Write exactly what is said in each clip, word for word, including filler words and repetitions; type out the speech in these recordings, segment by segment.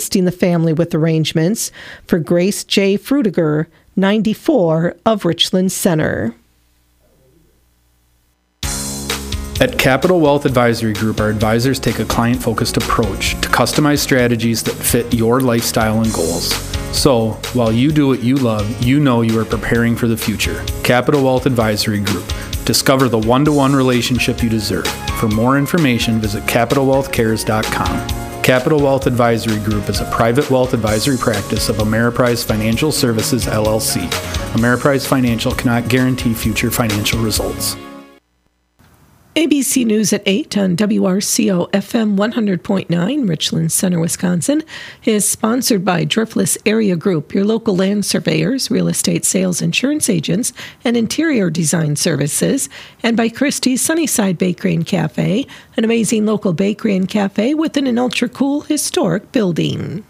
assisting the family with arrangements for Grace J. Frudiger, ninety-four, of Richland Center. At Capital Wealth Advisory Group, our advisors take a client-focused approach to customize strategies that fit your lifestyle and goals. So, while you do what you love, you know you are preparing for the future. Capital Wealth Advisory Group. Discover the one-to-one relationship you deserve. For more information, visit capital wealth cares dot com. Capital Wealth Advisory Group is a private wealth advisory practice of Ameriprise Financial Services, L L C. Ameriprise Financial cannot guarantee future financial results. A B C News at eight on W R C O F M one hundred point nine, Richland Center, Wisconsin, is sponsored by Driftless Area Group, your local land surveyors, real estate sales, insurance agents, and interior design services, and by Christie's Sunnyside Bakery and Cafe, an amazing local bakery and cafe within an ultra-cool historic building.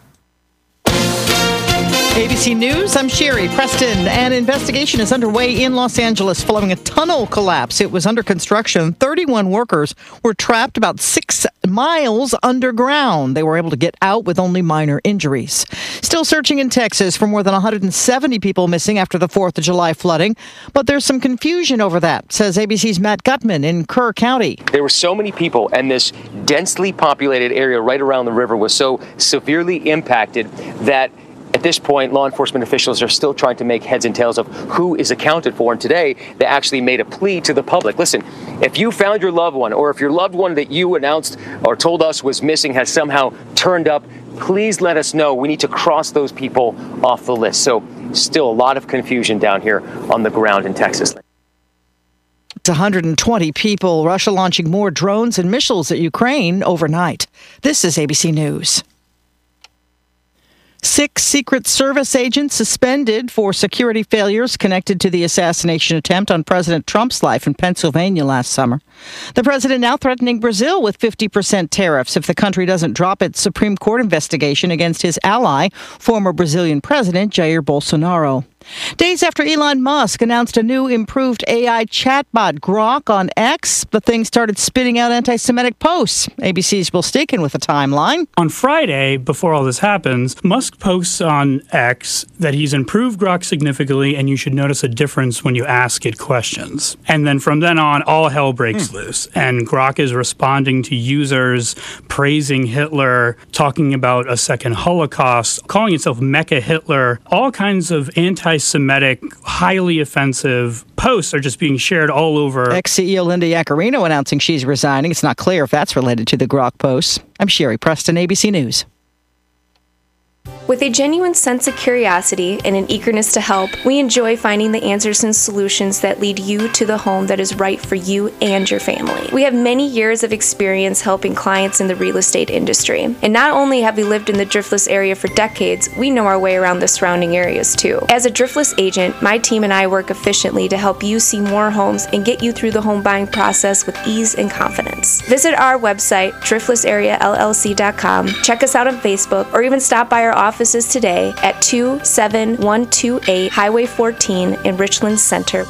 A B C News, I'm Sherry Preston. An investigation is underway in Los Angeles following a tunnel collapse. It was under construction. thirty-one workers were trapped about six miles underground. They were able to get out with only minor injuries. Still searching in Texas for more than one hundred seventy people missing after the fourth of July flooding. But there's some confusion over that, says A B C's Matt Gutman in Kerr County. There were so many people, and this densely populated area right around the river was so severely impacted that at this point, law enforcement officials are still trying to make heads and tails of who is accounted for. And today, they actually made a plea to the public. Listen, if you found your loved one, or if your loved one that you announced or told us was missing has somehow turned up, please let us know. We need to cross those people off the list. So still a lot of confusion down here on the ground in Texas. It's one hundred twenty people. Russia launching more drones and missiles at Ukraine overnight. This is A B C News. Six Secret Service agents suspended for security failures connected to the assassination attempt on President Trump's life in Pennsylvania last summer. The president now threatening Brazil with fifty percent tariffs if the country doesn't drop its Supreme Court investigation against his ally, former Brazilian President Jair Bolsonaro. Days after Elon Musk announced a new improved A I chatbot Grok on X, the thing started spitting out anti-Semitic posts. A B C's Will Steakin with a timeline. On Friday, before all this happens, Musk posts on X that he's improved Grok significantly and you should notice a difference when you ask it questions. And then from then on, all hell breaks hmm. loose. And Grok is responding to users praising Hitler, talking about a second Holocaust, calling itself Mecha Hitler, all kinds of anti Anti-Semitic, highly offensive posts are just being shared all over. Ex-C E O Linda Yaccarino announcing she's resigning. It's not clear if that's related to the Grok posts. I'm Sherry Preston, A B C News. With a genuine sense of curiosity and an eagerness to help, we enjoy finding the answers and solutions that lead you to the home that is right for you and your family. We have many years of experience helping clients in the real estate industry. And not only have we lived in the Driftless area for decades, we know our way around the surrounding areas too. As a Driftless agent, my team and I work efficiently to help you see more homes and get you through the home buying process with ease and confidence. Visit our website, driftless area L L C dot com, check us out on Facebook, or even stop by our offices today at two seven one two eight Highway fourteen in Richland Center.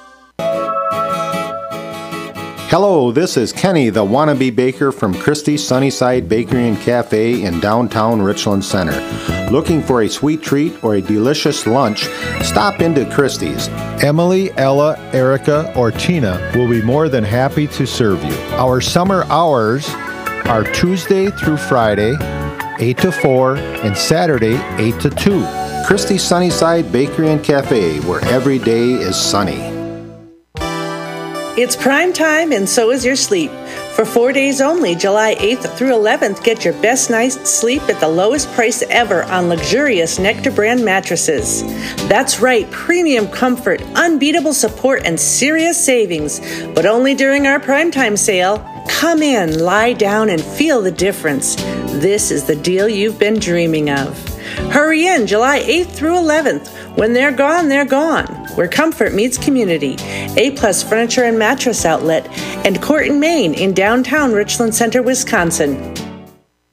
Hello, this is Kenny, the wannabe baker from Christie's Sunnyside Bakery and Cafe in downtown Richland Center. Looking for a sweet treat or a delicious lunch? Stop into Christie's. Emily, Ella, Erica, or Tina will be more than happy to serve you. Our summer hours are Tuesday through Friday, eight to four, and Saturday, eight to two. Christie's Sunnyside Bakery and Cafe, where every day is sunny. It's prime time, and so is your sleep. For four days only, July eighth through eleventh, get your best night's sleep at the lowest price ever on luxurious Nectar brand mattresses. That's right, premium comfort, unbeatable support, and serious savings, but only during our primetime sale. Come in, lie down, and feel the difference. This is the deal you've been dreaming of. Hurry in July eighth through eleventh. When they're gone, they're gone. Where comfort meets community. A-Plus Furniture and Mattress Outlet and Court and Main in downtown Richland Center, Wisconsin.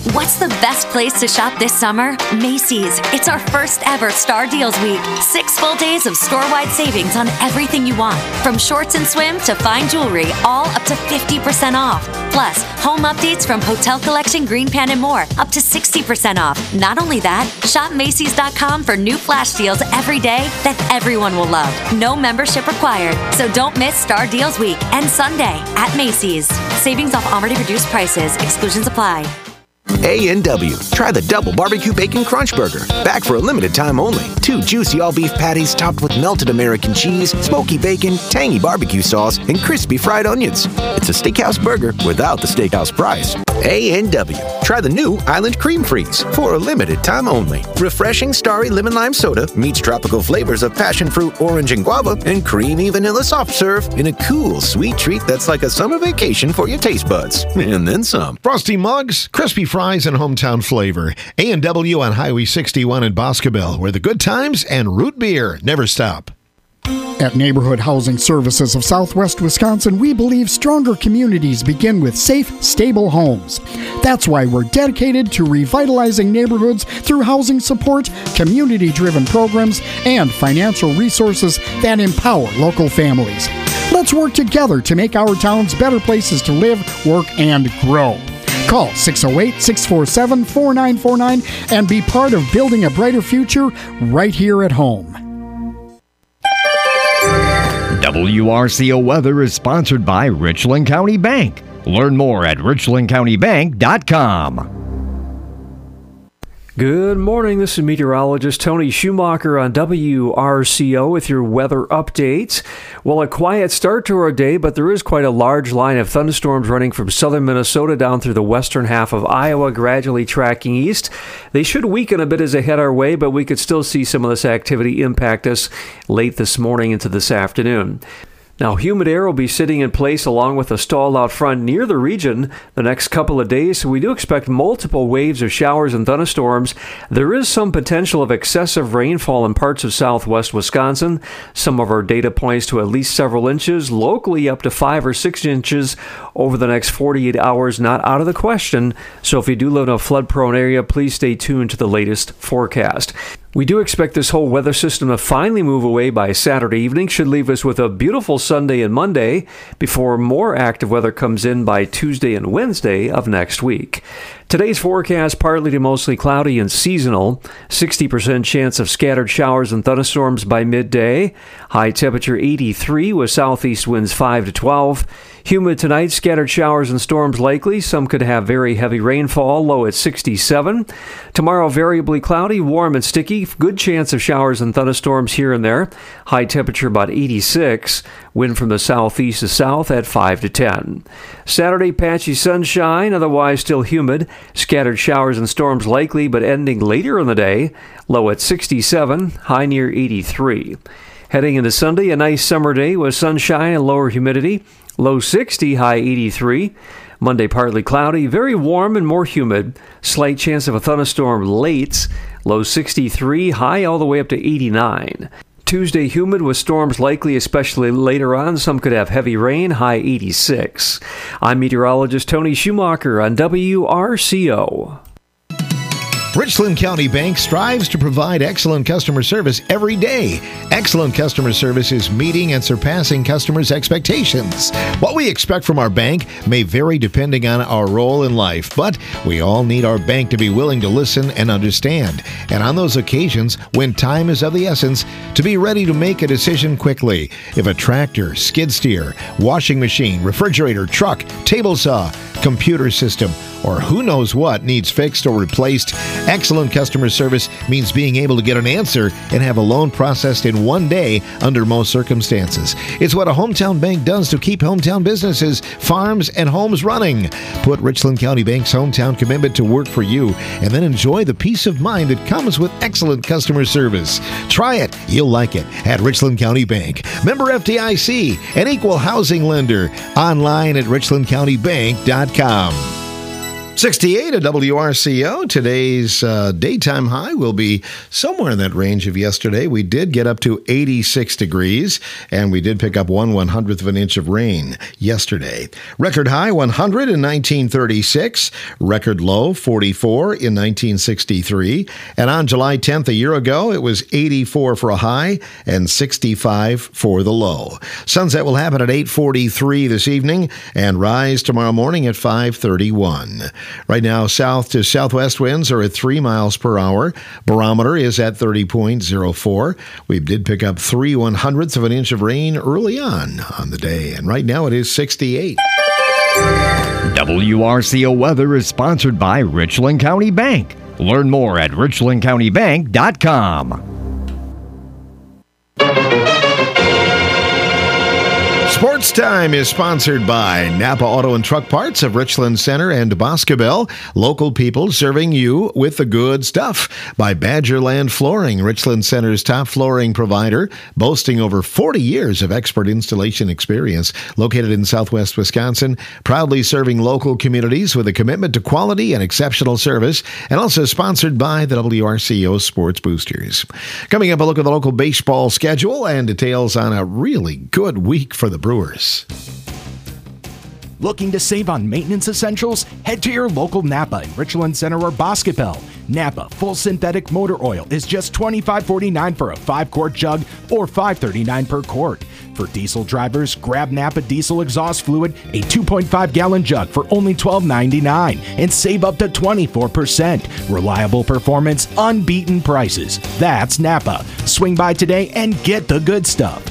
What's the best place to shop this summer? Macy's. It's our first ever Star Deals Week. Six full days of store-wide savings on everything you want. From shorts and swim to fine jewelry, all up to fifty percent off. Plus, home updates from Hotel Collection, Green Pan, and more, up to sixty percent off. Not only that, shop Macy's dot com for new flash deals every day that everyone will love. No membership required. So don't miss Star Deals Week and Sunday at Macy's. Savings off already reduced prices. Exclusions apply. A and W. Try the double barbecue bacon crunch burger. Back for a limited time only. Two juicy all-beef patties topped with melted American cheese, smoky bacon, tangy barbecue sauce, and crispy fried onions. It's a steakhouse burger without the steakhouse price. A and W. Try the new Island Cream Freeze for a limited time only. Refreshing starry lemon lime soda meets tropical flavors of passion fruit, orange, and guava, and creamy vanilla soft serve in a cool, sweet treat that's like a summer vacation for your taste buds. And then some. Frosty mugs, crispy fries, and hometown flavor. A and W on Highway sixty-one in Boscobel, where the good times and root beer never stop. At Neighborhood Housing Services of Southwest Wisconsin, we believe stronger communities begin with safe, stable homes. That's why we're dedicated to revitalizing neighborhoods through housing support, community-driven programs, and financial resources that empower local families. Let's work together to make our towns better places to live, work, and grow. Call six oh eight, six four seven, four nine four nine and be part of building a brighter future right here at home. W R C O Weather is sponsored by Richland County Bank. Learn more at richland county bank dot com. Good morning. This is meteorologist Tony Schumacher on W R C O with your weather updates. Well, a quiet start to our day, but there is quite a large line of thunderstorms running from southern Minnesota down through the western half of Iowa, gradually tracking east. They should weaken a bit as they head our way, but we could still see some of this activity impact us late this morning into this afternoon. Now, humid air will be sitting in place along with a stall out front near the region the next couple of days, so we do expect multiple waves of showers and thunderstorms. There is some potential of excessive rainfall in parts of southwest Wisconsin. Some of our data points to at least several inches, locally up to five or six inches over the next forty-eight hours, not out of the question. So if you do live in a flood-prone area, please stay tuned to the latest forecast. We do expect this whole weather system to finally move away by Saturday evening. Should leave us with a beautiful Sunday and Monday before more active weather comes in by Tuesday and Wednesday of next week. Today's forecast, partly to mostly cloudy and seasonal. sixty percent chance of scattered showers and thunderstorms by midday. High temperature eighty-three with southeast winds five to twelve. Humid tonight, scattered showers and storms likely. Some could have very heavy rainfall, low at sixty-seven. Tomorrow, variably cloudy, warm and sticky. Good chance of showers and thunderstorms here and there. High temperature about eighty-six. Wind from the southeast to south at five to ten. Saturday, patchy sunshine, otherwise still humid. Scattered showers and storms likely, but ending later in the day. Low at sixty-seven, high near eighty-three. Heading into Sunday, a nice summer day with sunshine and lower humidity. Low sixty, high eighty-three. Monday, partly cloudy, very warm and more humid. Slight chance of a thunderstorm late. Low sixty-three, high all the way up to eighty-nine. Tuesday, humid with storms likely, especially later on. Some could have heavy rain, high eighty-six. I'm meteorologist Tony Schumacher on W R C O. Richland County Bank strives to provide excellent customer service every day. Excellent customer service is meeting and surpassing customers' expectations. What we expect from our bank may vary depending on our role in life, but we all need our bank to be willing to listen and understand. And on those occasions, when time is of the essence, to be ready to make a decision quickly. If a tractor, skid steer, washing machine, refrigerator, truck, table saw, computer system, or who knows what needs fixed or replaced, excellent customer service means being able to get an answer and have a loan processed in one day under most circumstances. It's what a hometown bank does to keep hometown businesses, farms, and homes running. Put Richland County Bank's hometown commitment to work for you and then enjoy the peace of mind that comes with excellent customer service. Try it. You'll like it at Richland County Bank. Member F D I C, an equal housing lender. Online at richland county bank dot com. sixty-eight at W R C O. Today's uh, daytime high will be somewhere in that range of yesterday. We did get up to eighty-six degrees, and we did pick up one one hundredth of an inch of rain yesterday. Record high one hundred in nineteen thirty-six. Record low forty-four in nineteen sixty-three. And on July tenth a year ago, it was eighty-four for a high and sixty-five for the low. Sunset will happen at eight forty-three this evening and rise tomorrow morning at five thirty-one. Right now, south to southwest winds are at three miles per hour. Barometer is at thirty point oh four. We did pick up three one hundredths of an inch of rain early on on the day, and right now it is sixty-eight. W R C O weather is sponsored by Richland County Bank. Learn more at richland county bank dot com. Sports Time is sponsored by Napa Auto and Truck Parts of Richland Center and Boscobel. Local people serving you with the good stuff. By Badgerland Flooring, Richland Center's top flooring provider, boasting over forty years of expert installation experience. Located in southwest Wisconsin, proudly serving local communities with a commitment to quality and exceptional service. And also sponsored by the W R C O Sports Boosters. Coming up, a look at the local baseball schedule and details on a really good week for the Brewers. Looking to save on maintenance essentials? Head to your local Napa in Richland Center or Boscobel. Napa Full Synthetic Motor Oil is just twenty-five forty-nine for a five quart jug or five thirty-nine per quart. For diesel drivers, grab Napa Diesel Exhaust Fluid, a two point five gallon jug for only twelve ninety-nine and save up to twenty-four percent. Reliable performance, unbeaten prices. That's Napa. Swing by today and get the good stuff.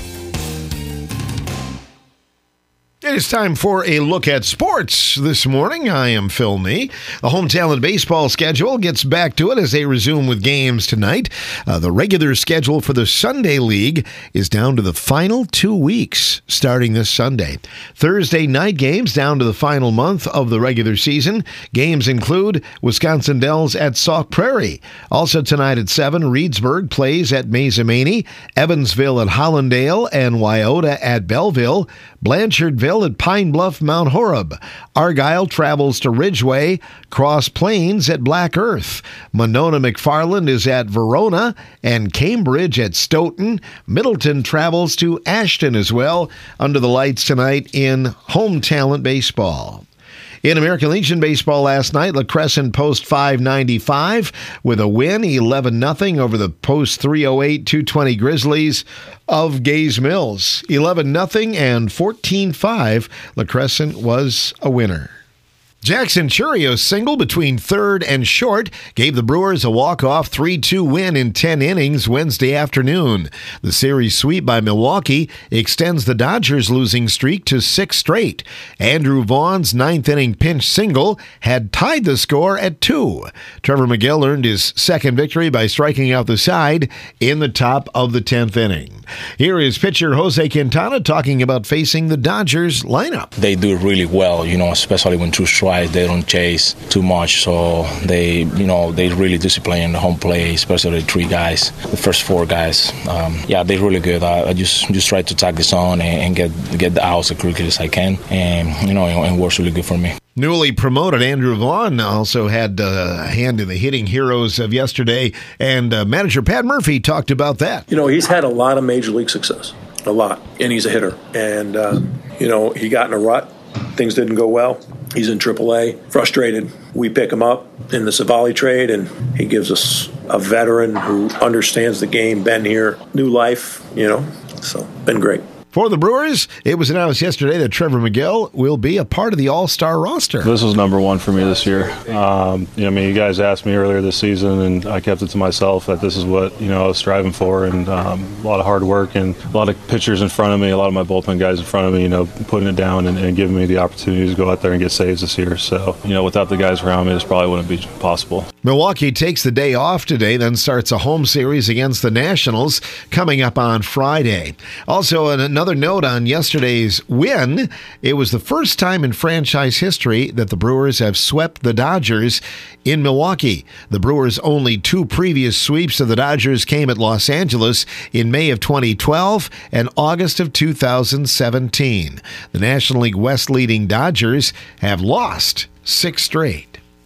It is time for a look at sports this morning. I am Phil Nee. The Home Talent Baseball schedule gets back to it as they resume with games tonight. Uh, the regular schedule for the Sunday League is down to the final two weeks starting this Sunday. Thursday night games down to the final month of the regular season. Games include Wisconsin Dells at Sauk Prairie. Also tonight at seven, Reedsburg plays at Mazomanie, Evansville at Hollandale, and Wyota at Belleville. Blanchardville at Pine Bluff, Mount Horeb. Argyle travels to Ridgeway. Cross Plains at Black Earth. Monona McFarland is at Verona, and Cambridge at Stoughton. Middleton travels to Ashton as well, under the lights tonight in Home Talent Baseball. In American Legion Baseball last night, La Crescent Post five ninety-five with a win, eleven nothing over the Post three oh eight two twenty Grizzlies of Gaze Mills. eleven nothing and fourteen five. La Crescent was a winner. Jackson Churio's single between third and short gave the Brewers a walk-off three two win in ten innings Wednesday afternoon. The series sweep by Milwaukee extends the Dodgers' losing streak to six straight. Andrew Vaughn's ninth-inning pinch single had tied the score at two. Trevor McGill earned his second victory by striking out the side in the top of the tenth inning. Here is pitcher Jose Quintana talking about facing the Dodgers lineup. They do really well, you know, especially when two strikes. They don't chase too much, so they, you know, they really discipline the home play, especially the three guys, the first four guys. Um, yeah, they're really good. I, I just just try to tag this on and, and get get the outs as quickly as I can, and you know, it works really good for me. Newly promoted Andrew Vaughn also had a hand in the hitting heroes of yesterday, and uh, manager Pat Murphy talked about that. You know, he's had a lot of major league success, a lot, and he's a hitter. And, uh, you know, he got in a rut. Things didn't go well. He's in triple A, frustrated. We pick him up in the Savali trade, and he gives us a veteran who understands the game, been here, new life, you know, so been great. For the Brewers, it was announced yesterday that Trevor McGill will be a part of the All-Star roster. This was number one for me this year. Um, you know, I mean, you guys asked me earlier this season, and I kept it to myself that this is what, you know, I was striving for, and um, a lot of hard work and a lot of pitchers in front of me, a lot of my bullpen guys in front of me, you know, putting it down and, and giving me the opportunity to go out there and get saves this year. So, you know, without the guys around me, this probably wouldn't be possible. Milwaukee takes the day off today, then starts a home series against the Nationals coming up on Friday. Also, another note on yesterday's win, it was the first time in franchise history that the Brewers have swept the Dodgers in Milwaukee. The Brewers' only two previous sweeps of the Dodgers came at Los Angeles in May of twenty twelve and August of two thousand seventeen. The National League West leading Dodgers have lost six straight.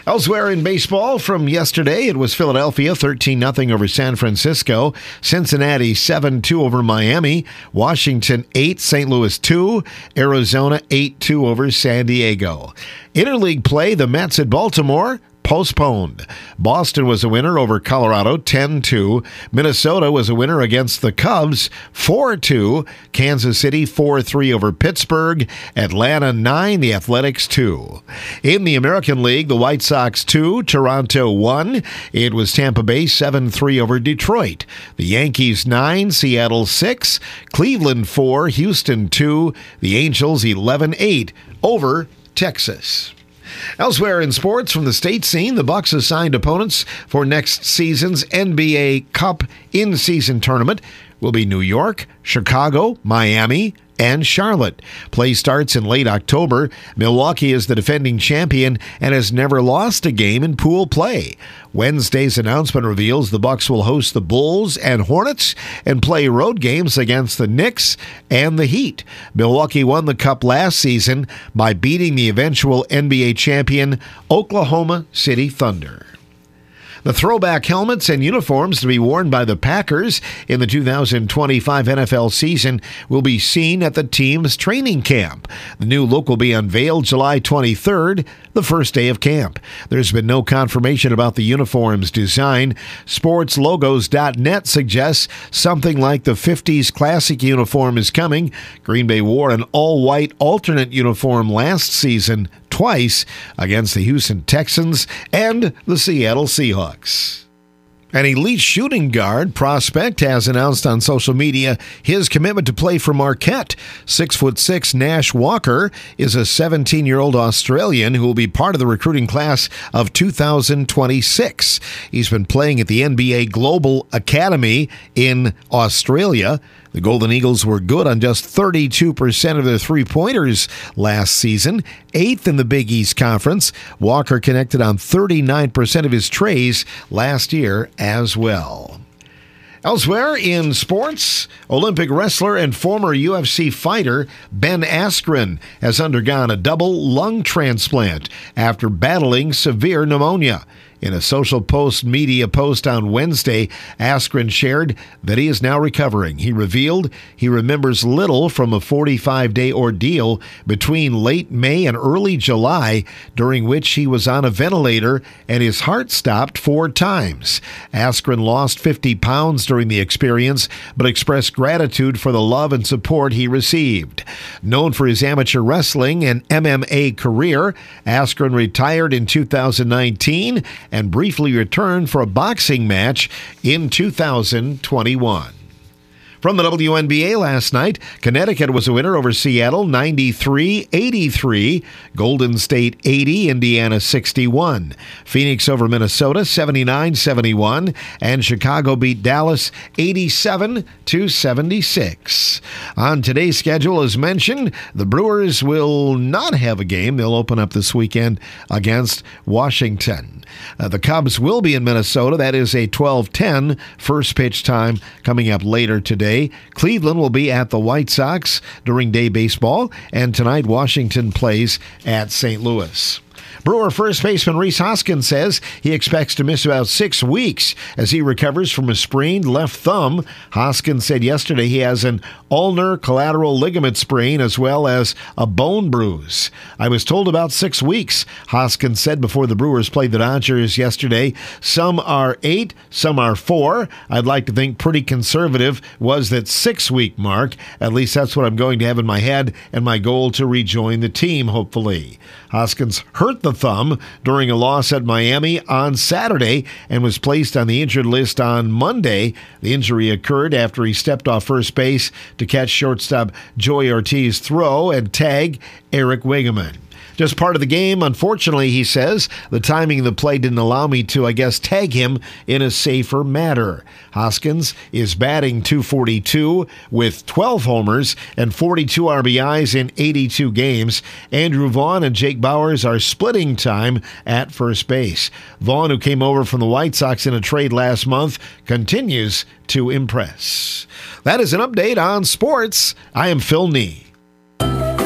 Elsewhere in baseball from yesterday, it was Philadelphia thirteen nothing over San Francisco, Cincinnati seven two over Miami, Washington eight, Saint Louis two, Arizona eight two over San Diego. Interleague play, the Mets at Baltimore, postponed. Boston was a winner over Colorado ten two. Minnesota was a winner against the Cubs four two. Kansas City four three over Pittsburgh. Atlanta nine, the Athletics two. In the American League, the White Sox two, Toronto one. It was Tampa Bay seven three over Detroit. The Yankees nine, Seattle six. Cleveland four, Houston two. The Angels eleven eight over Texas. Elsewhere in sports from the state scene, the Bucks assigned opponents for next season's N B A Cup in-season tournament will be New York, Chicago, Miami, and Charlotte. Play starts in late October. Milwaukee is the defending champion and has never lost a game in pool play. Wednesday's announcement reveals the Bucks will host the Bulls and Hornets and play road games against the Knicks and the Heat. Milwaukee won the Cup last season by beating the eventual N B A champion Oklahoma City Thunder. The throwback helmets and uniforms to be worn by the Packers in the two thousand twenty-five N F L season will be seen at the team's training camp. The new look will be unveiled July twenty-third, the first day of camp. There's been no confirmation about the uniform's design. Sports Logos dot net suggests something like the fifties classic uniform is coming. Green Bay wore an all-white alternate uniform last season twice against the Houston Texans and the Seattle Seahawks. An elite shooting guard prospect has announced on social media his commitment to play for Marquette. Six foot six Nash Walker is a seventeen-year-old Australian who will be part of the recruiting class of two thousand twenty-six. He's been playing at the N B A Global Academy in Australia. The Golden Eagles were good on just thirty-two percent of their three-pointers last season, eighth in the Big East Conference. Walker connected on thirty-nine percent of his treys last year as well. Elsewhere in sports, Olympic wrestler and former U F C fighter Ben Askren has undergone a double lung transplant after battling severe pneumonia. In a social post media post on Wednesday, Askren shared that he is now recovering. He revealed he remembers little from a forty-five day ordeal between late May and early July, during which he was on a ventilator and his heart stopped four times. Askren lost fifty pounds during the experience, but expressed gratitude for the love and support he received. Known for his amateur wrestling and M M A career, Askren retired in two thousand nineteen and briefly returned for a boxing match in two thousand twenty-one. From the W N B A last night, Connecticut was a winner over Seattle, ninety-three eighty-three. Golden State eighty, Indiana sixty-one. Phoenix over Minnesota, seventy-nine seventy-one. And Chicago beat Dallas, eighty-seven to seventy-six. On today's schedule, as mentioned, the Brewers will not have a game. They'll open up this weekend against Washington. Uh, the Cubs will be in Minnesota. That is a twelve ten first pitch time coming up later today. Cleveland will be at the White Sox during day baseball, and tonight Washington plays at Saint Louis. Brewer first baseman Rhys Hoskins says he expects to miss about six weeks as he recovers from a sprained left thumb. Hoskins said yesterday he has an ulnar collateral ligament sprain as well as a bone bruise. I was told about six weeks, Hoskins said before the Brewers played the Dodgers yesterday. Some are eight, some are four. I'd like to think pretty conservative was that six-week mark. At least that's what I'm going to have in my head and my goal to rejoin the team, hopefully. Hoskins hurt the thumb during a loss at Miami on Saturday and was placed on the injured list on Monday. The injury occurred after he stepped off first base to catch shortstop Joey Ortiz's throw and tag Eric Wegeman. Just part of the game. Unfortunately, he says, the timing of the play didn't allow me to, I guess, tag him in a safer manner. Hoskins is batting two forty-two with twelve homers and forty-two R B Is in eighty-two games. Andrew Vaughn and Jake Bauers are splitting time at first base. Vaughn, who came over from the White Sox in a trade last month, continues to impress. That is an update on sports. I am Phil Nee.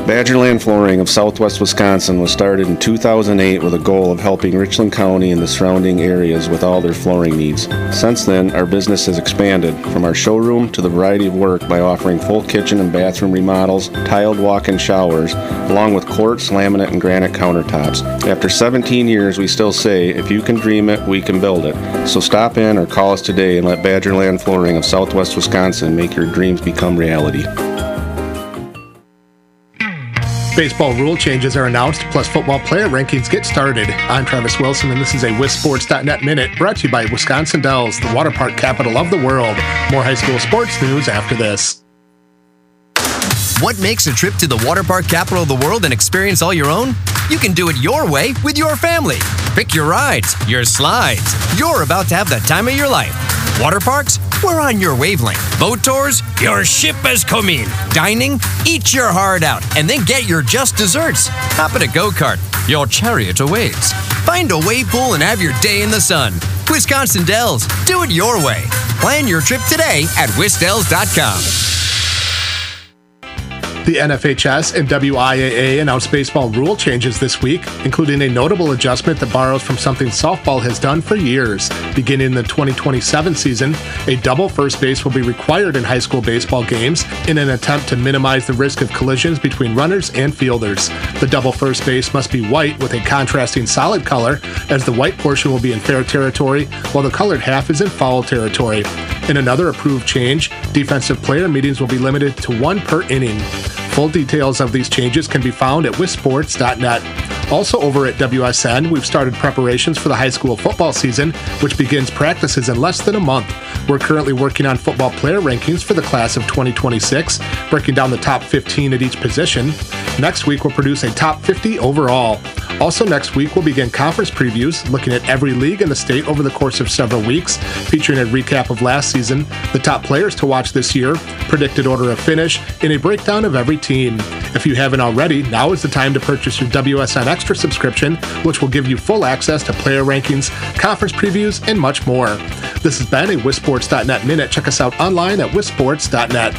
Badgerland Flooring of Southwest Wisconsin was started in two thousand eight with a goal of helping Richland County and the surrounding areas with all their flooring needs. Since then, our business has expanded from our showroom to the variety of work by offering full kitchen and bathroom remodels, tiled walk-in showers, along with quartz, laminate, and granite countertops. After seventeen years, we still say, if you can dream it, we can build it. So stop in or call us today and let Badgerland Flooring of Southwest Wisconsin make your dreams become reality. Baseball rule changes are announced, plus football player rankings get started. I'm Travis Wilson, and this is a Wis Sports dot net Minute brought to you by Wisconsin Dells, the water park capital of the world. More high school sports news after this. What makes a trip to the water park capital of the world an experience all your own? You can do it your way with your family. Pick your rides, your slides. You're about to have the time of your life. Water parks? We're on your wavelength. Boat tours? Your ship has come in. Dining? Eat your heart out and then get your just desserts. Hop in a go-kart. Your chariot awaits. Find a wave pool and have your day in the sun. Wisconsin Dells. Do it your way. Plan your trip today at wis dells dot com. The N F H S and W I A A announced baseball rule changes this week, including a notable adjustment that borrows from something softball has done for years. Beginning the twenty twenty-seven season, a double first base will be required in high school baseball games in an attempt to minimize the risk of collisions between runners and fielders. The double first base must be white with a contrasting solid color, as the white portion will be in fair territory, while the colored half is in foul territory. In another approved change, defensive player meetings will be limited to one per inning. Full details of these changes can be found at wis sports dot net. Also over at W S N, we've started preparations for the high school football season, which begins practices in less than a month. We're currently working on football player rankings for the class of twenty twenty-six, breaking down the top fifteen at each position. Next week, we'll produce a top fifty overall. Also next week, we'll begin conference previews, looking at every league in the state over the course of several weeks, featuring a recap of last season, the top players to watch this year, predicted order of finish, and a breakdown of every team. If you haven't already, now is the time to purchase your W S N Extra subscription, which will give you full access to player rankings, conference previews, and much more. This has been a Wis Sports dot net Minute. Check us out online at wis sports dot net.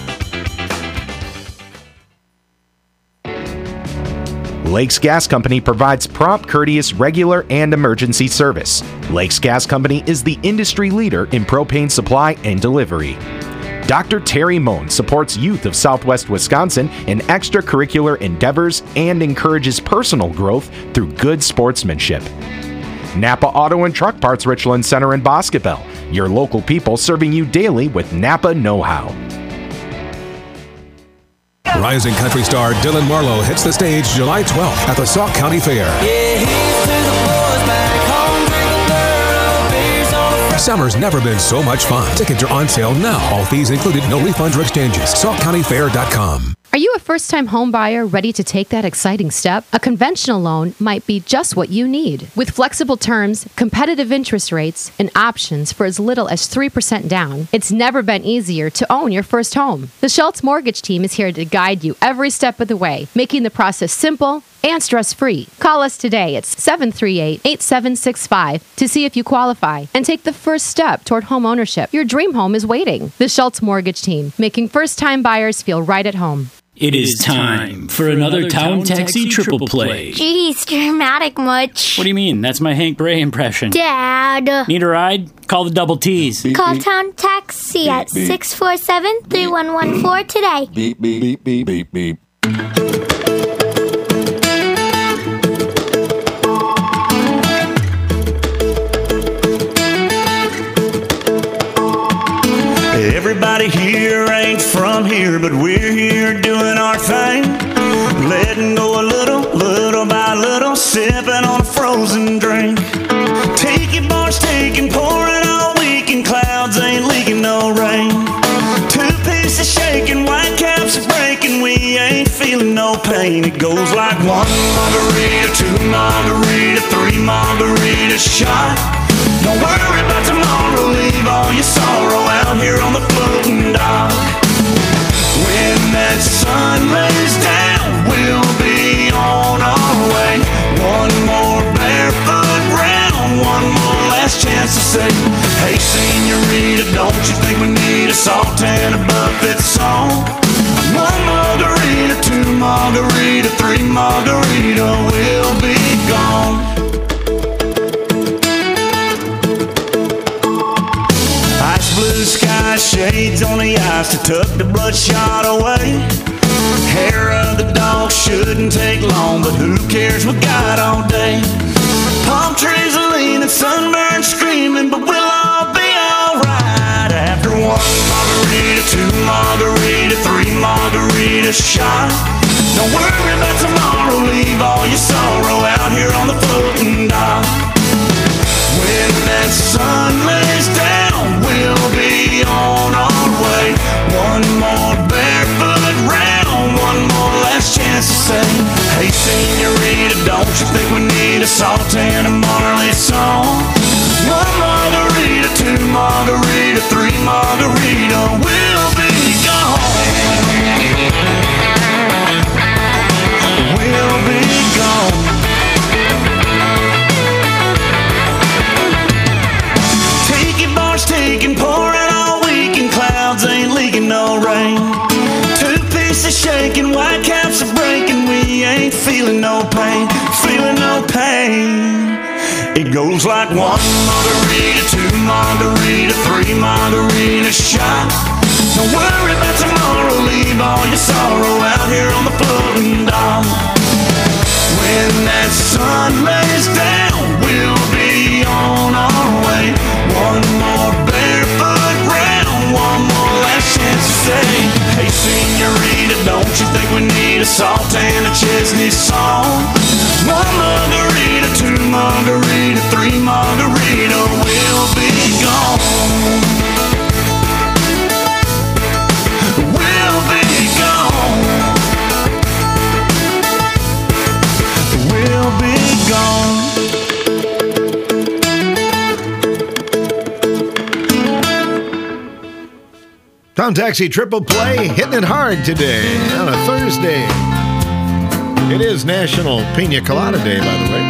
Lakes Gas Company provides prompt, courteous, regular, and emergency service. Lakes Gas Company is the industry leader in propane supply and delivery. Doctor Terry Moan supports youth of Southwest Wisconsin in extracurricular endeavors and encourages personal growth through good sportsmanship. Napa Auto and Truck Parts Richland Center in Boscobel, your local people serving you daily with Napa know-how. Rising country star Dylan Marlowe hits the stage July twelfth at the Sauk County Fair. Summer's never been so much fun. Tickets are on sale now. All fees included, no refunds or exchanges. sauk county fair dot com. Are you a first-time home buyer ready to take that exciting step? A conventional loan might be just what you need. With flexible terms, competitive interest rates, and options for as little as three percent down, it's never been easier to own your first home. The Schultz Mortgage Team is here to guide you every step of the way, making the process simple and stress-free. Call us today at seven three eight, eight seven six five to see if you qualify and take the first step toward home ownership. Your dream home is waiting. The Schultz Mortgage Team, making first-time buyers feel right at home. It is time for another Town Taxi Triple Play. Geez, dramatic much. What do you mean? That's my Hank Bray impression. Dad. Need a ride? Call the double T's. Call Town Taxi at six four seven, three one one four today. Beep, beep, beep, beep, beep, beep. Everybody here ain't from here, but we're here doing our thing. Letting go a little, little by little, sipping on a frozen drink. Take it, bars, take and pour it all week, and clouds ain't leaking no rain. Two pieces shaking, white caps are breaking, we ain't feeling no pain. It goes like one margarita, two margarita, three margarita shot. Don't worry about tomorrow, leave all your sorrow out here on the floating dock. When that sun lays down, we'll be on our way. One more barefoot round, one more last chance to say, hey senorita, don't you think we need a salt and a buffet song? One margarita, two margarita, three margarita, we'll be gone. Ice blue sky, shades on the ice to tuck the bloodshot away. Hair of the dog shouldn't take long, but who cares, we got all day. Palm trees are leaning, sunburned screaming, but we'll all be alright. After one margarita, two margarita, three margarita shot. Don't worry about tomorrow, leave all your sorrow out here on the floating dock. When that sun lays down, we'll be on our way. One more barefoot round, one more last chance to say, hey senorita, don't you think we need a Sultana Marley song? One margarita, two margarita, three margarita, we'll be gone. We'll be gone. Taking, pouring all weekend, clouds ain't leaking no rain. Two pieces shaking, white caps are breaking, we ain't feeling no pain, feeling no pain. It goes like one margarita, two margarita, three margarita shot. Don't worry about tomorrow, leave all your sorrow out here on the floating dock. When that sun lays down, we'll be on our way. One more barefoot round, one more last chance to say, hey senorita, don't you think we need a Sultana Chesney song? One margarita, two margarita, three margarita, we'll be gone. We'll be gone. We'll be gone. Tom Taxi Triple Play hitting it hard today on a Thursday. It is National Pina Colada Day, by the way.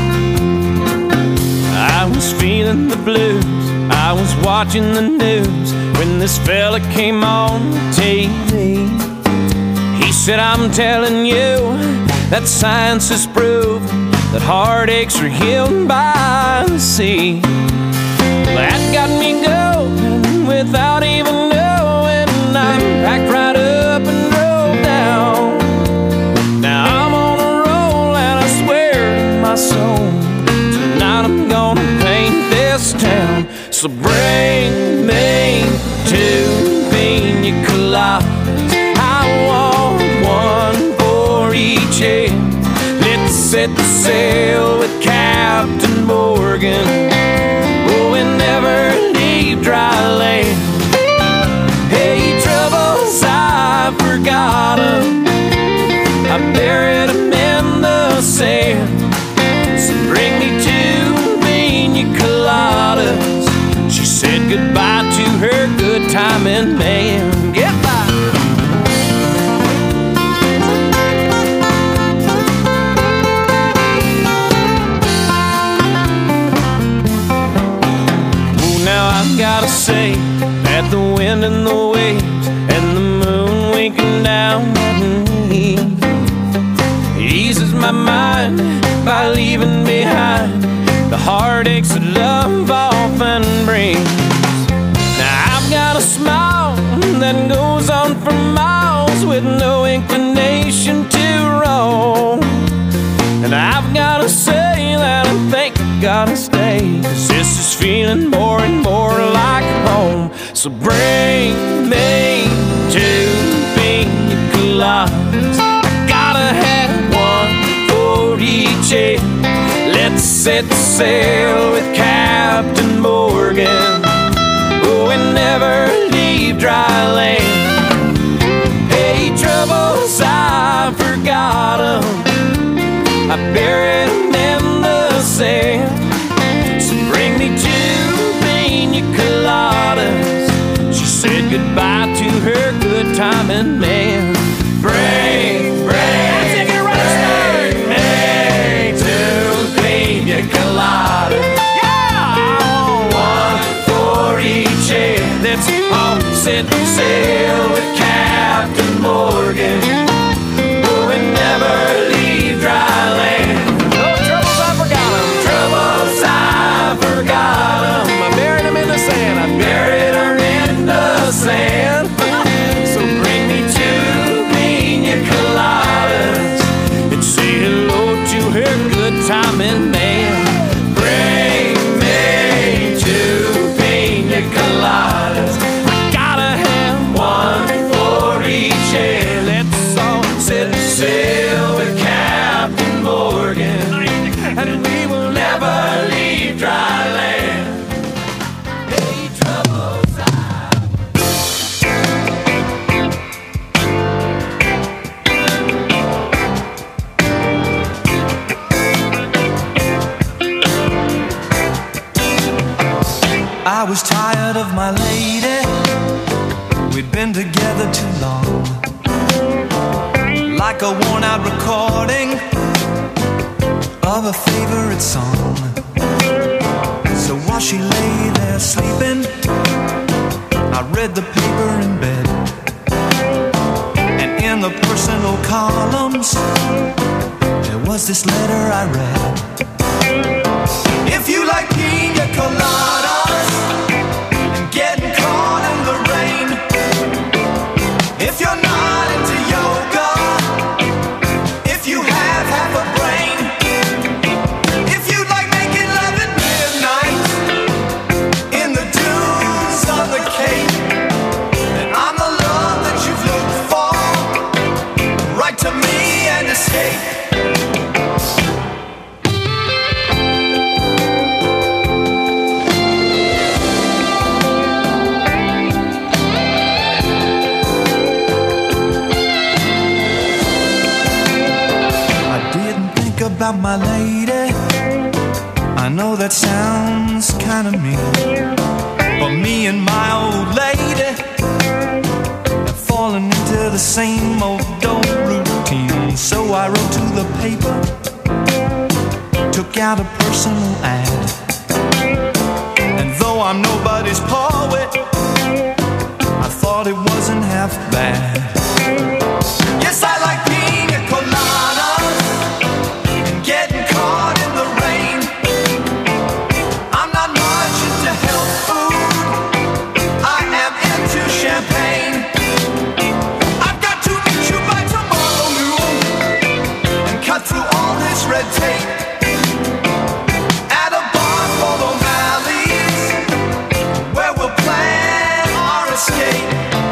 I was feeling the blues, I was watching the news when this fella came on T V. He said, I'm telling you that science has proved that heartaches are healed by the sea. That got me going without even knowing. I packed right up and drove down. Now I'm on a roll and I swear to my soul, tonight I'm gonna paint this town. So bring me two pina coladas, I want one for each head. Let's set the sail with Captain Morgan, oh, and never leave dry land. Hey, troubles, I forgot 'em, I buried 'em in the sand. So bring me two pina coladas. She said goodbye to her good timing man. Goodbye. Oh, now I've gotta say that the wind and the waves and the moon winking down at me eases my mind by leaving behind the heartaches that love often brings. Now I've got a smile that goes on for miles with no inclination to roam. And I've gotta say that I think I gotta stay, 'cause this is feeling more and more like home. So bring me two pina coladas, I gotta have one for each head. Let's set sail with Captain Morgan, oh, and never leave dry land. Hey, troubles, I forgot 'em, I buried 'em in the sand. So bring me two pina coladas. She said goodbye to her good timing man. Bring, bring, take it right, bring me two pina coladas. Yeah, one for each head. Let's all set sail with Captain Morgan, oh, I was tired of my lady. We'd been together too long, like a worn-out recording of a favorite song. So while she lay there sleeping, I read the paper in bed, and in the personal columns there was this letter I read. If you like pina coladas and getting caught in the rain, if you're not into yoga, if you have half a brain, if you like making love at midnight in the dunes on the Cape, then I'm the love that you've looked for. Write to me and escape. About my lady, I know that sounds kinda mean, but me and my old lady have fallen into the same old old routine. So I wrote to the paper, took out a personal ad, and though I'm nobody's poet, I thought it wasn't half bad. Yes, I like pina coladas, getting caught in the rain. I'm not much into health food, I am into champagne. I've got to meet you by tomorrow noon and cut through all this red tape at a bar called O'Malley's, where we'll plan our escape.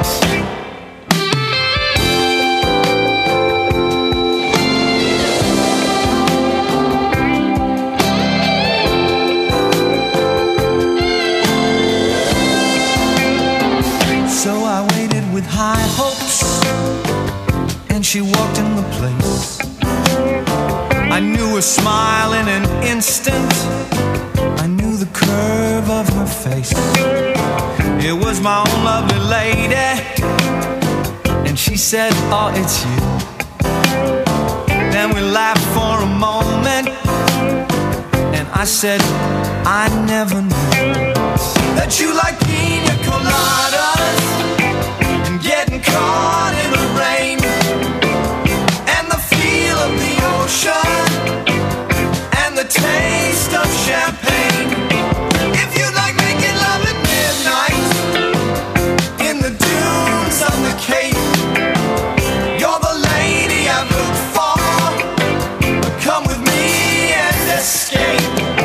With high hopes, and she walked in the place. I knew her smile in an instant, I knew the curve of her face. It was my own lovely lady, and she said, oh, it's you. Then we laughed for a moment, and I said, I never knew that you like pina coladas, getting caught in the rain, and the feel of the ocean, and the taste of champagne. If you like making love at midnight in the dunes on the Cape, you're the lady I've looked for. Come with me and escape.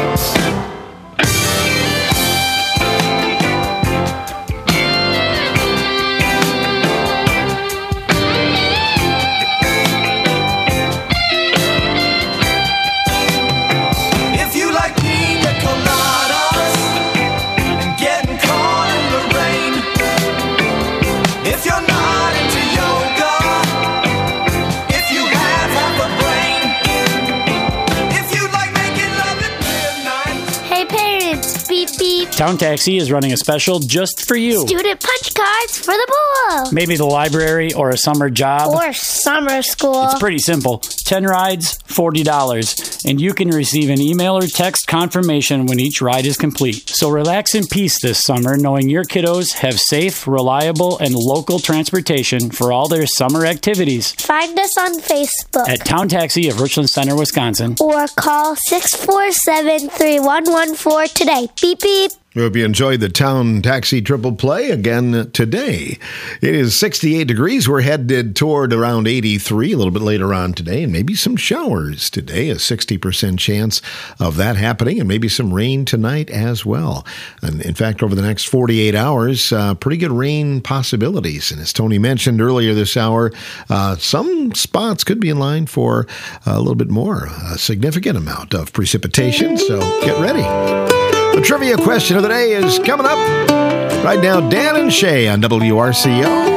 Town Taxi is running a special just for you. Student punch cards for the pool. Maybe the library or a summer job. Or summer school. It's pretty simple. ten rides, forty dollars. And you can receive an email or text confirmation when each ride is complete. So relax in peace this summer knowing your kiddos have safe, reliable, and local transportation for all their summer activities. Find us on Facebook at Town Taxi of Richland Center, Wisconsin. Or call six four seven, three one one four today. Beep, beep. We hope you enjoyed the Town Taxi Triple Play again today. It is sixty-eight degrees. We're headed toward around eighty-three a little bit later on today, and maybe some showers today, a sixty percent chance of that happening, and maybe some rain tonight as well. And in fact, over the next forty-eight hours, uh, pretty good rain possibilities. And as Tony mentioned earlier this hour, uh, some spots could be in line for a little bit more, a significant amount of precipitation, so get ready. The trivia question of the day is coming up right now. Dan and Shay on W R C O.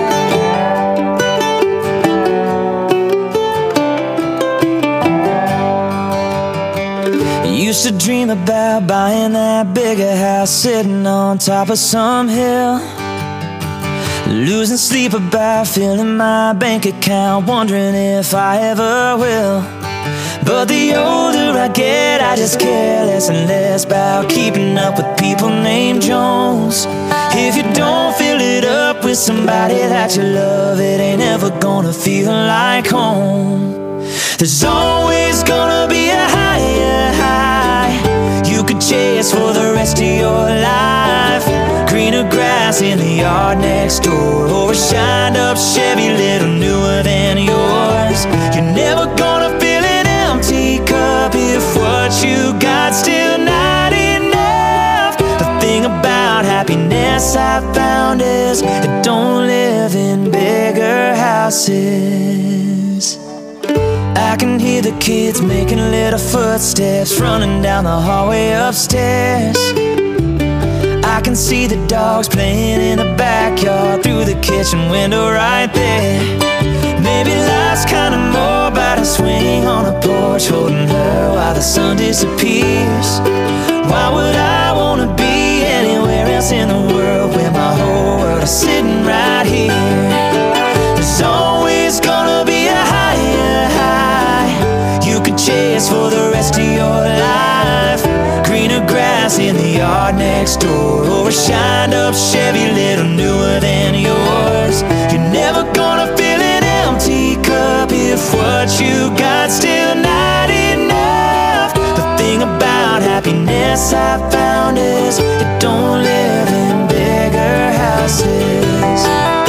used to dream about buying that bigger house, sitting on top of some hill, losing sleep about filling my bank account, wondering if I ever will. But the older I get, I just care less and less about keeping up with people named Jones. If you don't fill it up with somebody that you love, it ain't ever gonna feel like home. There's always gonna be a higher high you could chase for the rest of your life. Greener grass in the yard next door, or a shined up Chevy little newer than yours. You're never gonna fill an empty cup if what you got still not enough. The thing about happiness I found is it don't live in bigger houses. I can hear the kids making little footsteps running down the hallway upstairs. I can see the dogs playing in the backyard through the kitchen window right there. Maybe life's kinda more about a swing on a porch, holding her while the sun disappears. Why would I wanna be anywhere else in the world when my whole world is sitting right here? There's always gonna be a higher high you could chase for the rest of your life. Greener grass in the yard next door, or a shined up Chevy little newer than yours. You're never gonna fill an empty cup if what you got still not enough. The thing about happiness I found is it don't live in bigger houses.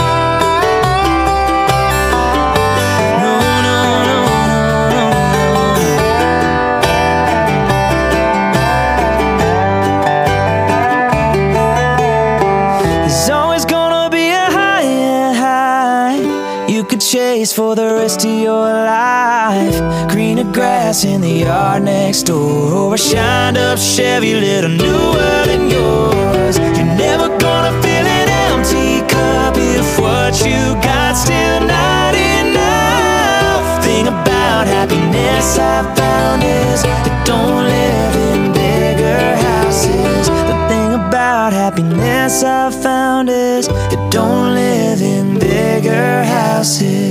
Chase for the rest of your life. Greener grass in the yard next door, or a shined up Chevy little newer than yours. You're never gonna fill an empty cup if what you got still not enough. Thing about happiness I found is it don't live in bigger houses. The thing about happiness I found is it don't live in bigger houses.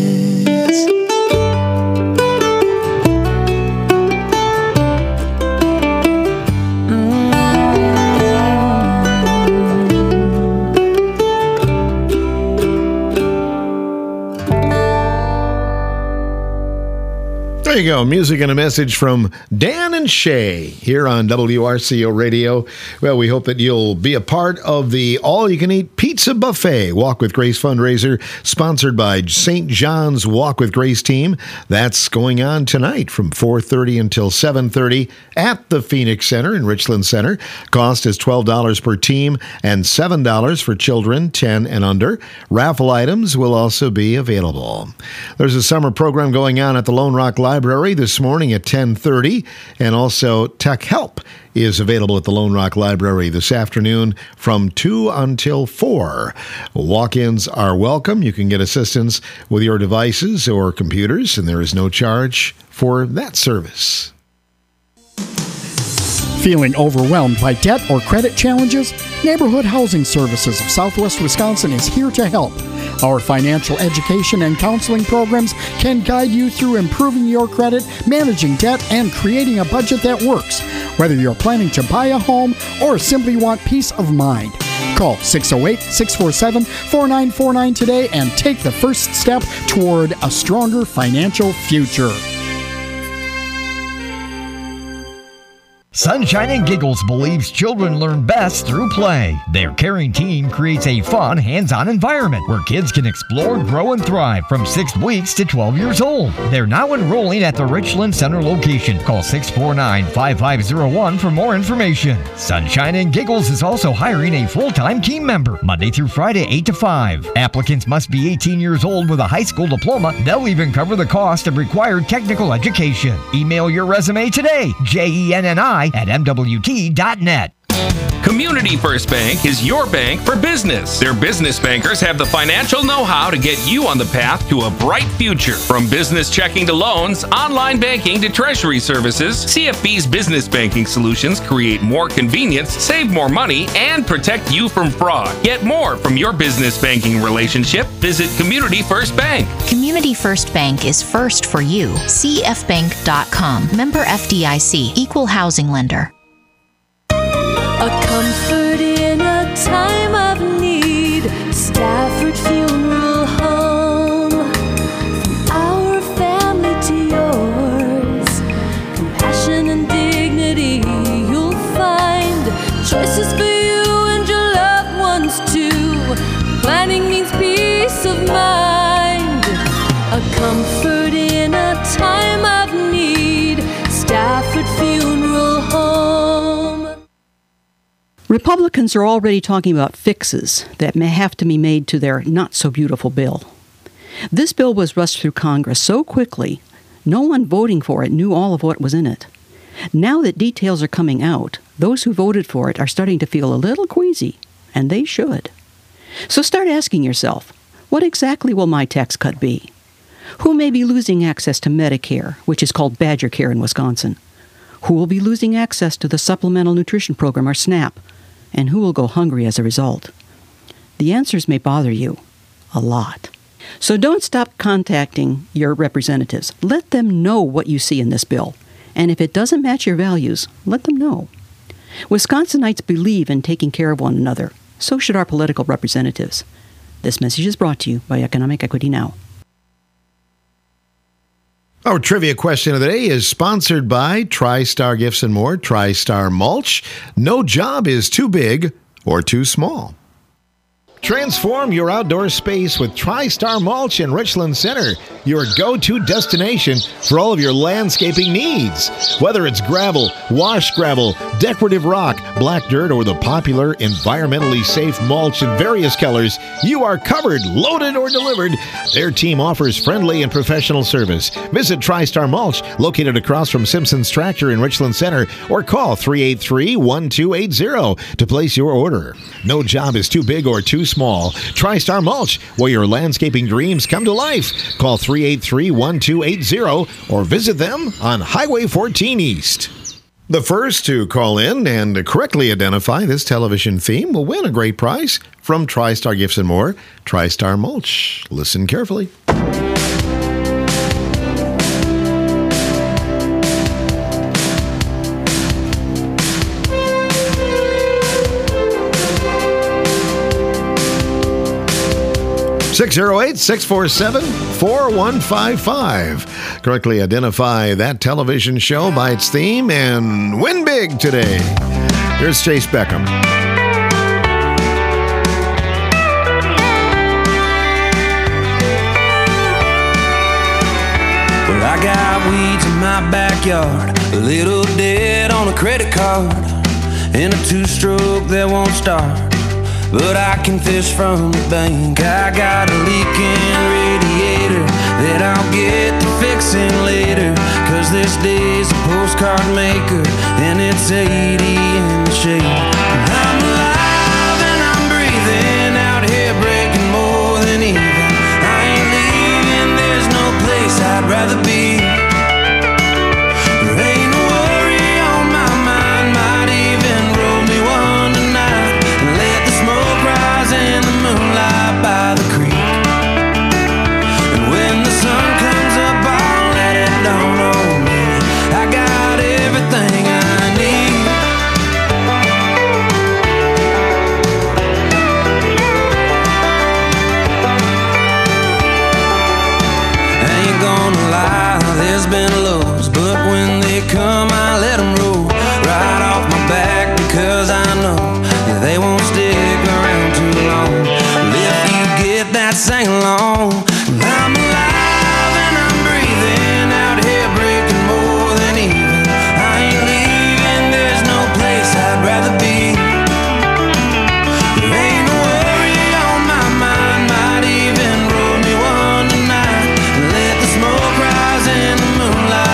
There you go. Music and a message from Dan and Shay here on W R C O Radio. Well, we hope that you'll be a part of the all-you-can-eat pizza buffet Walk with Grace fundraiser sponsored by Saint John's Walk with Grace team. That's going on tonight from four thirty until seven thirty at the Phoenix Center in Richland Center. Cost is twelve dollars per team and seven dollars for children ten and under. Raffle items will also be available. There's a summer program going on at the Lone Rock Library this morning at ten thirty, and also Tech Help is available at the Lone Rock Library this afternoon from two until four. Walk-ins are welcome. You can get assistance with your devices or computers, and there is no charge for that service. Feeling overwhelmed by debt or credit challenges? Neighborhood Housing Services of Southwest Wisconsin is here to help. Our financial education and counseling programs can guide you through improving your credit, managing debt, and creating a budget that works, whether you're planning to buy a home or simply want peace of mind. Call six oh eight, six four seven, four nine four nine today and take the first step toward a stronger financial future. Sunshine and Giggles believes children learn best through play. Their caring team creates a fun, hands-on environment where kids can explore, grow, and thrive from six weeks to twelve years old. They're now enrolling at the Richland Center location. Call six four nine, five five zero one for more information. Sunshine and Giggles is also hiring a full-time team member, Monday through Friday, eight to five. Applicants must be eighteen years old with a high school diploma. They'll even cover the cost of required technical education. Email your resume today, J E N N I at M W T dot net. Community First Bank is your bank for business. Their business bankers have the financial know-how to get you on the path to a bright future. From business checking to loans, online banking to treasury services, C F B's business banking solutions create more convenience, save more money, and protect you from fraud. Get more from your business banking relationship. Visit Community First Bank. Community First Bank is first for you. C F bank dot com. Member F D I C. Equal housing lender. A comfort in a time of need. Stafford Funeral Home. From our family to yours. Compassion and dignity you'll find. Choices for you and your loved ones too. Planning means peace of mind. A comfort in a time of need. Stafford Funeral Home. Republicans are already talking about fixes that may have to be made to their not-so-beautiful bill. This bill was rushed through Congress so quickly, no one voting for it knew all of what was in it. Now that details are coming out, those who voted for it are starting to feel a little queasy, and they should. So start asking yourself, what exactly will my tax cut be? Who may be losing access to Medicare, which is called Badger Care in Wisconsin? Who will be losing access to the Supplemental Nutrition Program, or SNAP? And who will go hungry as a result? The answers may bother you a lot. So don't stop contacting your representatives. Let them know what you see in this bill. And if it doesn't match your values, let them know. Wisconsinites believe in taking care of one another. So should our political representatives. This message is brought to you by Economic Equity Now. Our trivia question of the day is sponsored by TriStar Gifts and More, TriStar Mulch. No job is too big or too small. Transform your outdoor space with TriStar Mulch in Richland Center, your go-to destination for all of your landscaping needs. Whether it's gravel, wash gravel, decorative rock, black dirt, or the popular environmentally safe mulch in various colors, you are covered, loaded, or delivered. Their team offers friendly and professional service. Visit TriStar Mulch, located across from Simpson's Tractor in Richland Center, or call three eight three, one two eight zero to place your order. No job is too big or too small. Small. TriStar Mulch, where your landscaping dreams come to life. Call three eight three, one two eight zero or visit them on Highway fourteen East. The first to call in and correctly identify this television theme will win a great prize from TriStar Gifts and More, TriStar Mulch. Listen carefully. six oh eight, six four seven, four one five five. Correctly identify that television show by its theme and win big today. Here's Chase Beckham. Well, I got weeds in my backyard, a little debt on a credit card, and a two-stroke that won't start. But I can fish from the bank. I got a leaking radiator that I'll get to fixing later. Cause this day's a postcard maker and it's eighty in the shade. I'm alive and I'm breathing out here, breaking more than even. I ain't leaving, there's no place I'd rather be. There ain't no worry on my mind, might even roll me one tonight. In the moonlight by the creek, and when the sun comes up, I'll let it dawn on me. I got everything I need. I ain't gonna lie, there's been lows, but when they come, I let them roll right off my back, because I know that they won't stick around too long. If you get that sing along, I'm alive and I'm breathing out here, breaking more than even. I ain't leaving, there's no place I'd rather be. There ain't no worry on my mind, might even roll me one tonight. Let the smoke rise in the moonlight.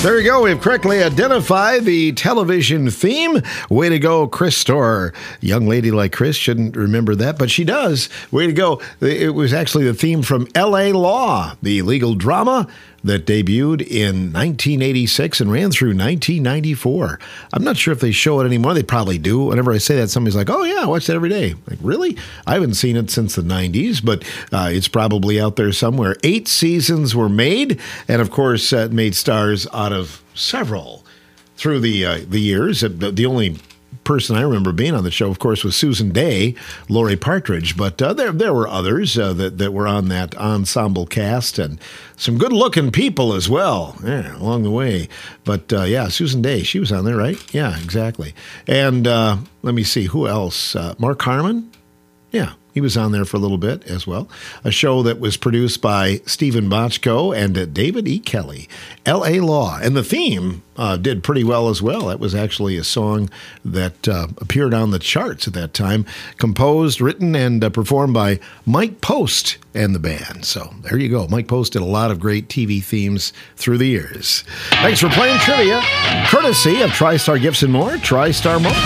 There you go. We've correctly identified the television theme. Way to go, Chris Storer. A young lady like Chris shouldn't remember that, but she does. Way to go. It was actually the theme from L A Law, the legal drama that debuted in nineteen eighty-six and ran through nineteen ninety-four. I'm not sure if they show it anymore. They probably do. Whenever I say that, somebody's like, oh, yeah, I watch that every day. Like, really? I haven't seen it since the nineties, but uh, it's probably out there somewhere. Eight seasons were made, and of course, uh, made stars out of several through the uh, the years. The, the only person I remember being on the show, of course, was Susan Day, Lori Partridge, but uh, there there were others uh, that, that were on that ensemble cast, and some good-looking people as well yeah, along the way. But, uh, yeah, Susan Day, she was on there, right? Yeah, exactly. And uh, let me see, who else? Uh, Mark Harmon? Yeah. He was on there for a little bit as well. A show that was produced by Stephen Bochco and uh, David E. Kelly. L A Law. And the theme uh, did pretty well as well. That was actually a song that uh, appeared on the charts at that time. Composed, written, and uh, performed by Mike Post and the band. So there you go. Mike Post did a lot of great T V themes through the years. Thanks for playing trivia. Courtesy of TriStar Gifts and More. TriStar Motors.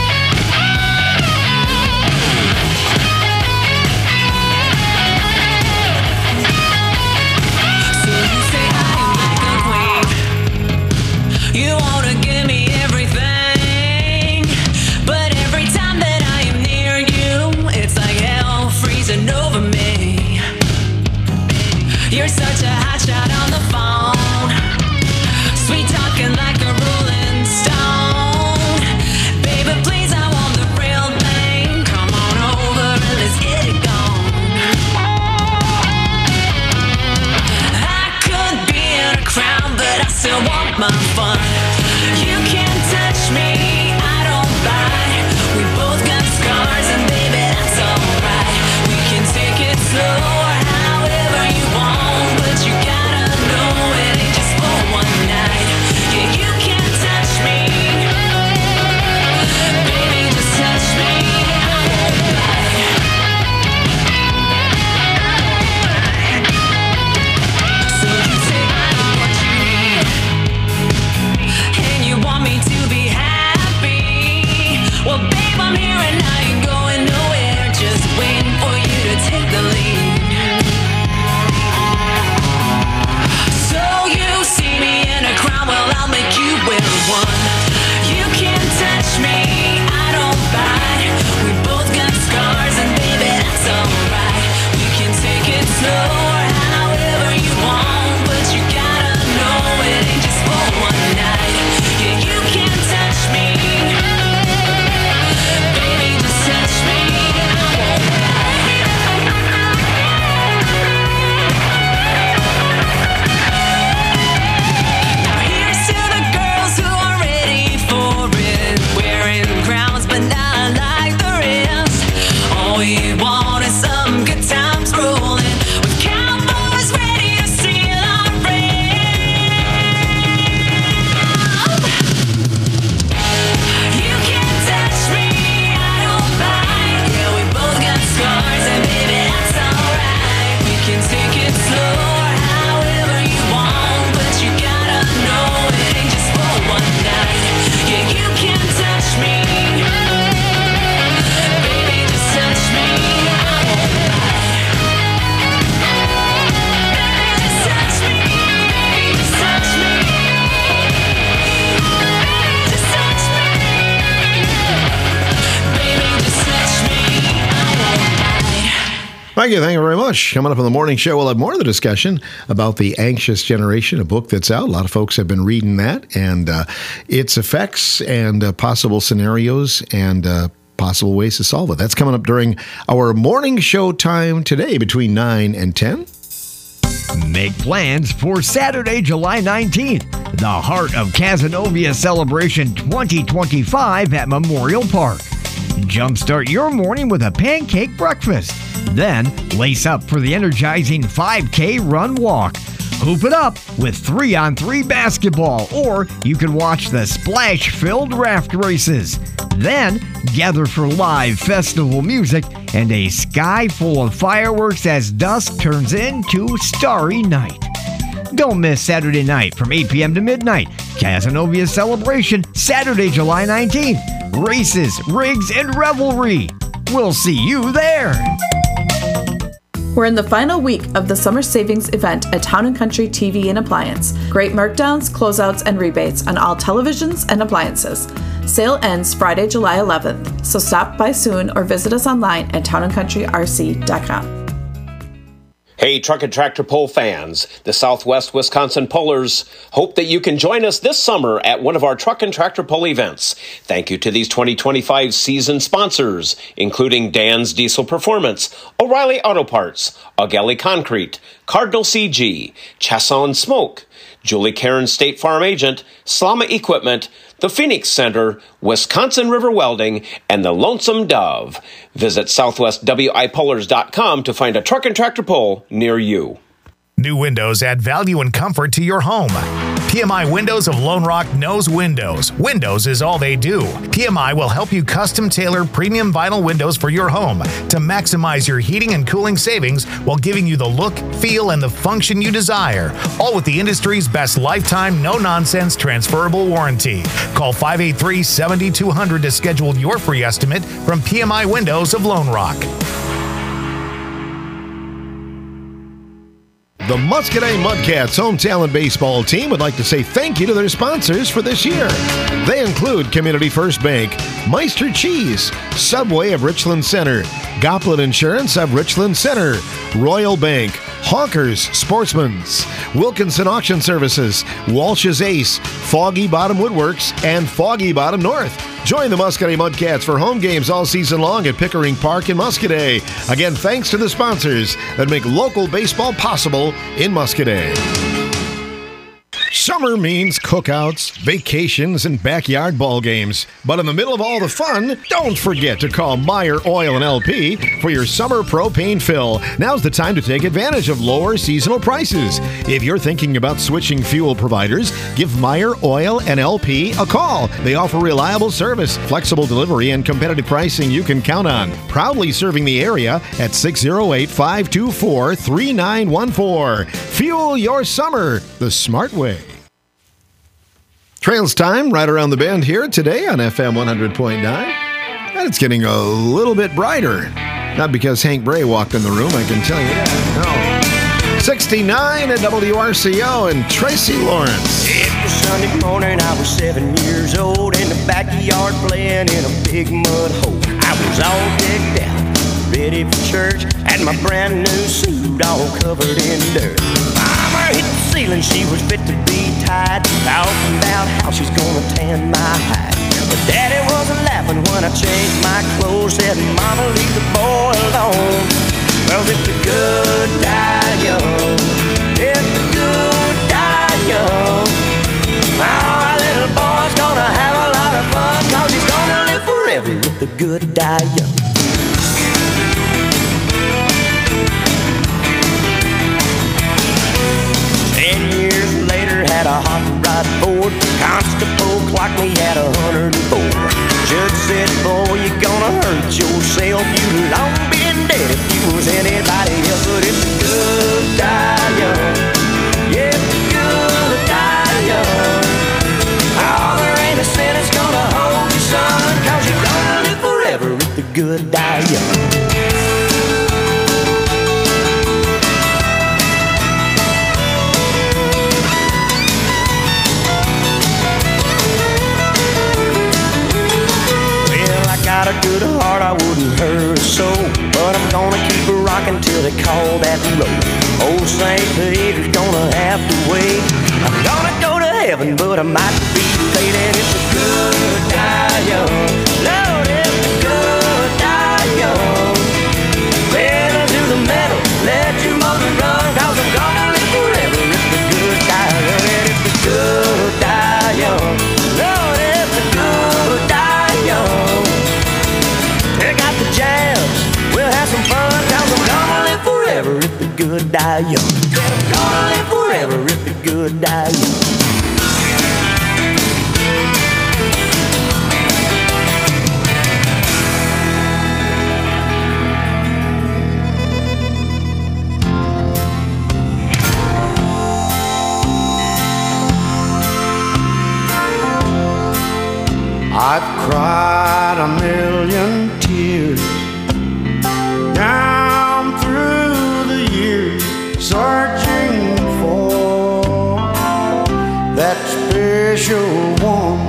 You're such a hot shot on the phone, sweet talking like a rolling stone. Baby, please, I want the real thing. Come on over and let's get it gone. I could be in a crown, but I still want my fun. You can't touch me, I don't bite. We both got scars and baby, that's alright. We can take it slow. Thank you. Thank you very much. Coming up on the morning show, we'll have more of the discussion about The Anxious Generation, a book that's out. A lot of folks have been reading that and uh, its effects and uh, possible scenarios and uh, possible ways to solve it. That's coming up during our morning show time today between nine and ten. Make plans for Saturday, July nineteenth, the Heart of Cazenovia Celebration twenty twenty-five at Memorial Park. Jumpstart your morning with a pancake breakfast. Then lace up for the energizing five K run walk. Hoop it up with three on three basketball, or you can watch the splash-filled raft races. Then gather for live festival music and a sky full of fireworks as dusk turns into starry night. Don't miss Saturday night from eight p.m. to midnight. Casanova Celebration, Saturday, July nineteenth. Races, rigs, and revelry. We'll see you there. We're in the final week of the summer savings event at Town and Country T V and Appliance. Great markdowns, closeouts, and rebates on all televisions and appliances. Sale ends Friday, July eleventh, so stop by soon or visit us online at town and country r c dot com. Hey, Truck and Tractor Pull fans, the Southwest Wisconsin Pullers hope that you can join us this summer at one of our Truck and Tractor Pull events. Thank you to these twenty twenty-five season sponsors, including Dan's Diesel Performance, O'Reilly Auto Parts, Augelli Concrete, Cardinal C G, Chasson Smoke, Julie Karen State Farm Agent, Slama Equipment, the Phoenix Center, Wisconsin River Welding, and the Lonesome Dove. Visit southwest w i pullers dot com to find a truck and tractor pull near you. New windows add value and comfort to your home. P M I Windows of Lone Rock knows windows. Windows is all they do. P M I will help you custom tailor premium vinyl windows for your home to maximize your heating and cooling savings while giving you the look, feel, and the function you desire. All with the industry's best lifetime, no-nonsense, transferable warranty. Call five eight three, seven two zero zero to schedule your free estimate from P M I Windows of Lone Rock. The Muscadet Mudcats home talent baseball team would like to say thank you to their sponsors for this year. They include Community First Bank, Meister Cheese, Subway of Richland Center, Goplet Insurance of Richland Center, Royal Bank, Hawkers Sportsman's, Wilkinson Auction Services, Walsh's Ace, Foggy Bottom Woodworks, and Foggy Bottom North. Join the Muscadet Mudcats for home games all season long at Pickering Park in Muscadet. Again, thanks to the sponsors that make local baseball possible in Muscadet. Summer means cookouts, vacations, and backyard ball games. But in the middle of all the fun, don't forget to call Meyer Oil and L P for your summer propane fill. Now's the time to take advantage of lower seasonal prices. If you're thinking about switching fuel providers, give Meyer Oil and L P a call. They offer reliable service, flexible delivery, and competitive pricing you can count on. Proudly serving the area at six oh eight, five two four, three nine one four. Fuel your summer the smart way. Trails time right around the bend here today on F M one hundred point nine. And it's getting a little bit brighter. Not because Hank Bray walked in the room, I can tell you that. No. sixty-nine at W R C O and Tracy Lawrence. It was Sunday morning, I was seven years old, in the backyard playing in a big mud hole. I was all decked out, ready for church, had my brand new suit all covered in dirt. Mama hit the ceiling, she was fit to be tied, talking about how she's gonna tan my hide. But Daddy wasn't laughing when I changed my clothes, said, Mama, leave the boy alone. Well, if the good die young, if the good die young, our little boy's gonna have a lot of fun, cause he's gonna live forever if the good die young. Ten years later, had a hot rod board. Constable clocked me at a hundred and four. Judge said, boy, you're gonna hurt yourself. You'd long been dead if you was anybody else. But if the good die young, yeah, if the good die young, oh, there ain't a sin that's gonna hold you, son, cause you're gonna live forever if the good die young. Got a good heart, I wouldn't hurt a soul, but I'm gonna keep her rocking till they call that road. Old Saint Peter's gonna have to wait. I'm gonna go to heaven, but I might be late. And if the good die young, Lord, if the good die young, pedal to the metal, let your motor run, cause I'm gonna live forever if the good die young. And if the good die young, Lord, if the good die young, check out the jams, we'll have some fun, cause I'm gonna live forever if the good die young. I'm gonna live forever if the good die young. I've cried a million tears down through the years, searching for that special one.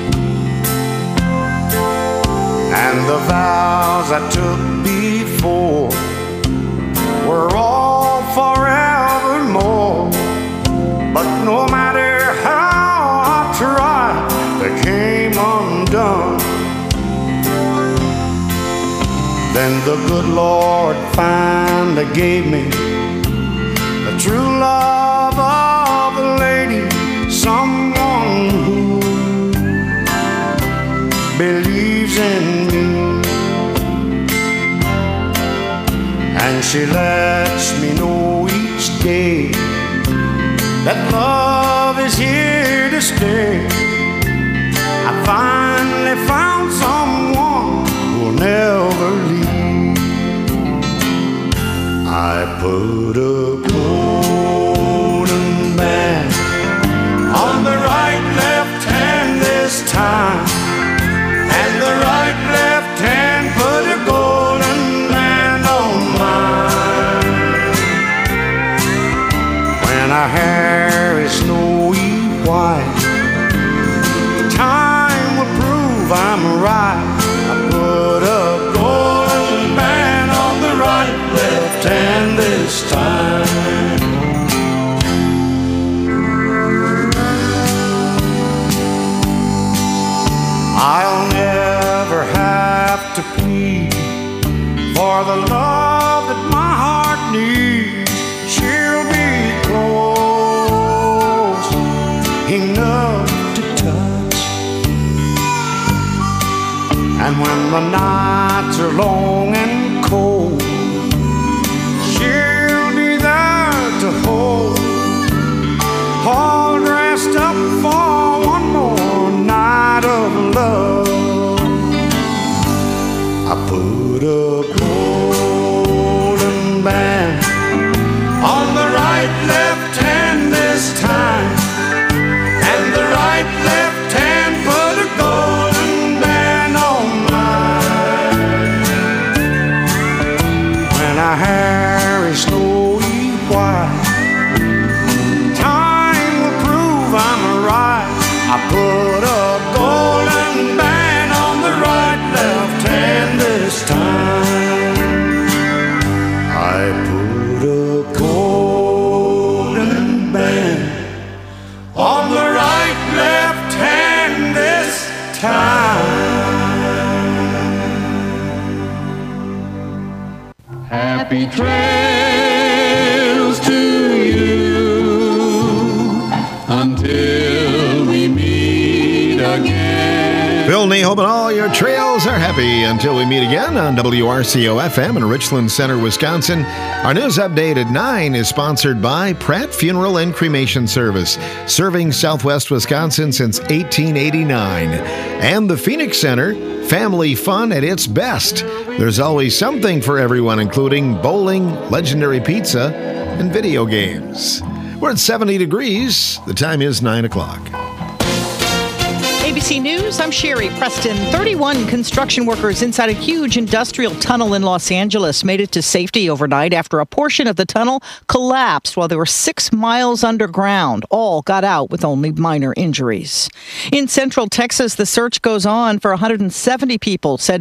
And the vows I took before were all forevermore. But no matter how I tried, they came undone. Then the good Lord finally gave me the true love of a lady, someone who believes in me. And she lets me know each day that love is here to stay. I finally found someone who'll never leave. I put a golden band on the right left hand this time, and the right left hand put a golden band on mine. When our hair is snowy white, time will prove I'm right. I put a golden band on the right left hand this time. I'll never have to plead for the love that my heart needs. She'll be close enough to touch. And when the nights are long and cold, she'll be there to hold, all dressed up for one more night of love. I put a golden band on the right left hand this time, and the right left hand put a golden band on mine. When our hair is snowy white, time will prove I'm right. I put a golden band on the right left hand this time. I put a golden band on the right left hand this time. Happy trails to you until we meet again. Phil Nehope and all your trails are happy until we meet again on W R C O F M in Richland Center, Wisconsin. Our news update at nine is sponsored by Pratt Funeral and Cremation Service, serving Southwest Wisconsin since eighteen eighty-nine. And the Phoenix Center, family fun at its best. There's always something for everyone, including bowling, legendary pizza, and video games. We're at seventy degrees. The time is nine o'clock. A B C News, I'm Sherry Preston. thirty-one construction workers inside a huge industrial tunnel in Los Angeles made it to safety overnight after a portion of the tunnel collapsed while they were six miles underground. All got out with only minor injuries. In Central Texas, the search goes on for one hundred seventy people said